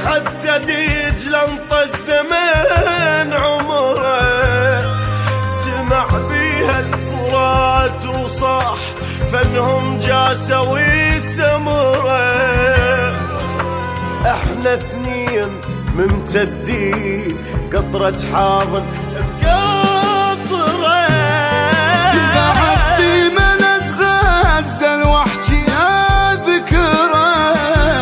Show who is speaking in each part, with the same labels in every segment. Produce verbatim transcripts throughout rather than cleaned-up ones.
Speaker 1: حتى دجلة انطى الزمان عمره، سمع بيها الفرات وصاح فنهم جاسة وسمره. احنا اثنين ممتدين قطرة حاضن بقطرة،
Speaker 2: بعدي من اتغزل واحكي اذكره،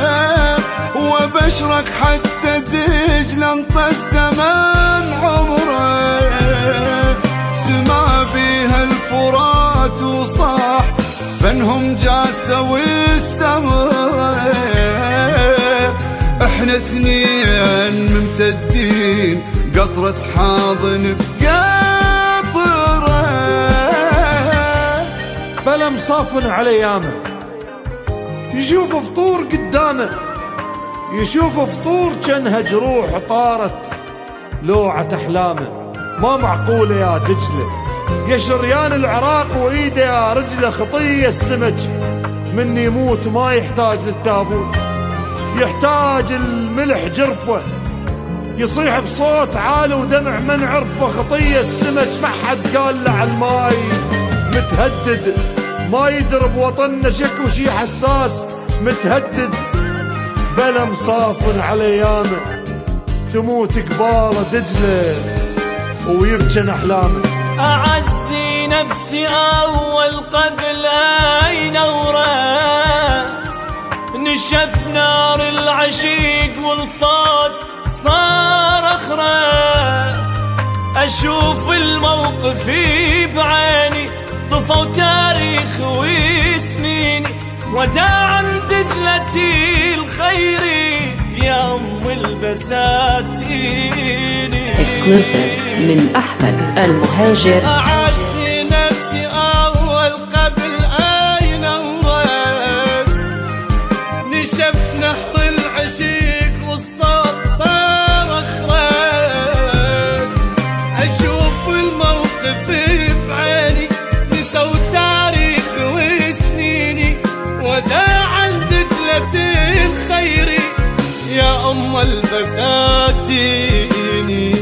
Speaker 2: وبشرك حتى دجلة انطى الزمان عمره، سما بيها الفرات وصاح فنهم جاسة والسمرة. احنا اثنين ممتدين قطرة حاضن بقطرة.
Speaker 3: بلا مصافن على يامه، يشوف فطور قدامه، يشوف فطور جنها جروح طارت لوعة احلامه. ما معقولة يا دجلة يا شريان العراق وايده يا رجله، خطية السمك من يموت ما يحتاج للتابوت، يحتاج الملح جرفه، يصيح بصوت عالي ودمع من عرفه. خطية السمك ما حد قال له عالماي متهدد، ما يدرب وطننا شكو شي حساس متهدد. بلا مصافن على يامه تموت قباله دجله ويبجن احلامه.
Speaker 4: أعزي نفسي أول قبل أين ورأس، نشف نار العشيق والصوت صار أخرس. أشوف الموقف بعيني طفوا تاريخ وسنيني، وداعا دجلتي الخيري يا أم البساتيني.
Speaker 5: Exclusive من أحمد المهاجر.
Speaker 4: أعزي نفسي أول قبل أين ورأس، نشف نهر العشيق والصوت صار أخرس. أشوف الموقف بعيني نسوا تاريخ وسنيني، وداعا دجلتي الخيري يا أم البساتيني.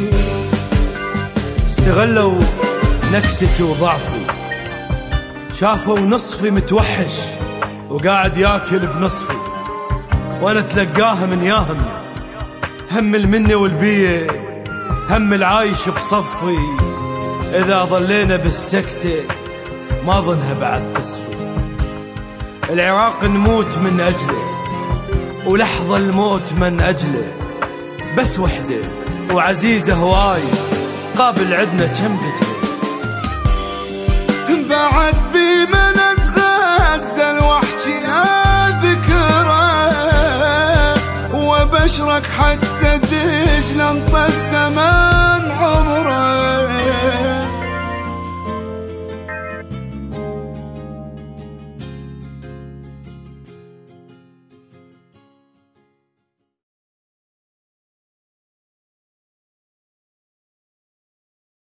Speaker 1: استغلوا نكستي وضعفي، شافوا نصفي متوحش وقاعد ياكل بنصفي، وانا تلقاها من ياهم هم المني والبيه، هم العايش بصفي. اذا ظلينا بالسكتة ما ظنها بعد تصفي. العراق نموت من اجله ولحظة الموت من اجله، بس وحده وعزيزة هواي قابل عدنا كم دجل.